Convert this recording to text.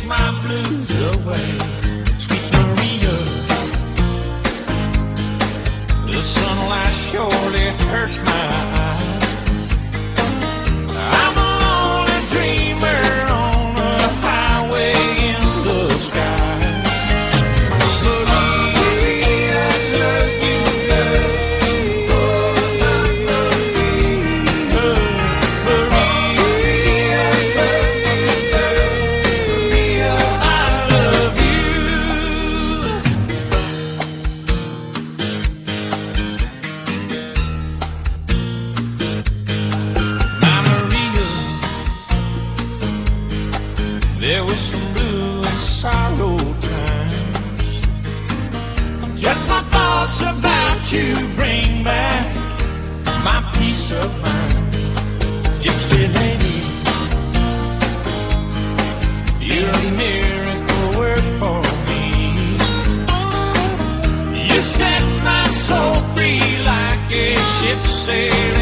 my blues away. Sweet Maria, the sunlight surely hurts my eyes. I'm a lonely dreamer on a highway in the sky. Maria, I love you, love. Oh, I love you, love. Maria, I love you, love. Maria, I love you. My Maria, there was some blue and sorrow times. Just my thoughts about you bring back my peace of mind. Gypsy lady, you're a miracle work for me. You set my soul free like a ship sailing